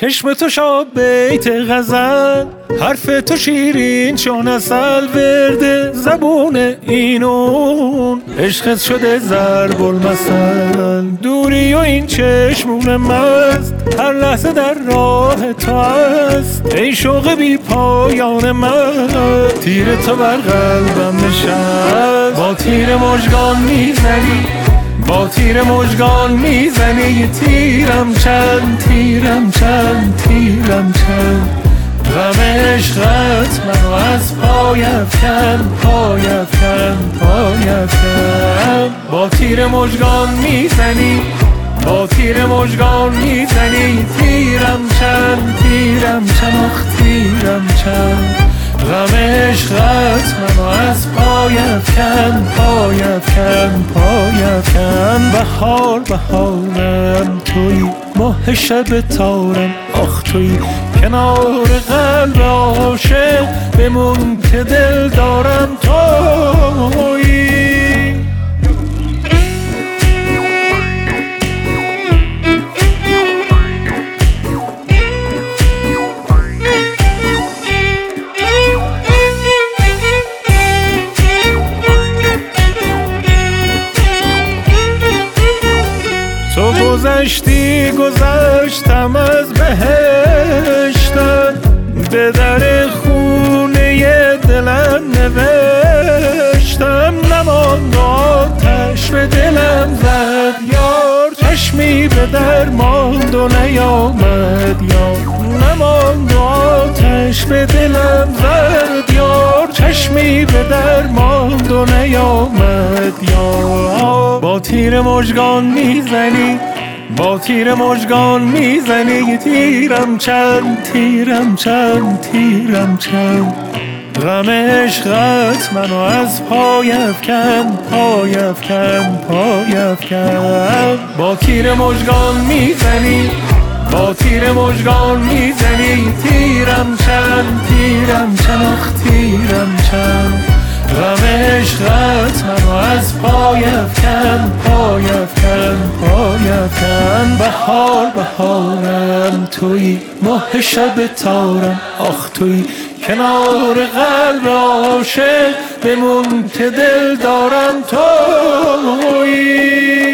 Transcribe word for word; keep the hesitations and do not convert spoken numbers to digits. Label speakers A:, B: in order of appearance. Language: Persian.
A: چشم تو شاد بیت غزل، حرف تو شیرین چون عسل، ورد زبون اینون عشقت شده ضرب المثل. دوری و این چشمون مست هر لحظه در راه تو است، ای شوق بی پایان من تیر تو بر قلبم نشست. با تیر مژگان میزنی، با تیر مژگان میزنی، یه تیرم چند تیرم چند تیرم چند. غم عشقت منو از پای افکن پای افکن پای افکن. با تیر مژگان میزنی، با تیر مژگان میزنی، تیرم چند تیرم چند آخ تیرم چند. غم عشقت منو از پای افکن پای افکن پای افکن. بهار بهارم توی، ماه شب تارم آخ توی، کنار قلب عاشق بمون که دل دارم توی. تو گذشتی گذشتم از بهشتم، به در خونه دلم نوشتم. نماند آتش به دلم زد یار، چشمی به در ماند و نیامد یار. نماند آتش به دلم زد یار، چشمی به در ماند و نیامد یار. با تیر مژگان میزنی، با تیر مژگان میزنی، تیرم چند تیرم چند تیرم چند. غم عشقت منو از پای افکن پای افکن پای افکن. با تیر مژگان میزنی، با تیر مژگان میزنی، تیرم چند تیرم چند آخ تیرم چند. غم عشقت منو از پای افکن پای افکن پای افکن. بهار بهارم توی، ماه شب تارم آخ توی، کنار قلب عاشق بمون که دل دارم توی.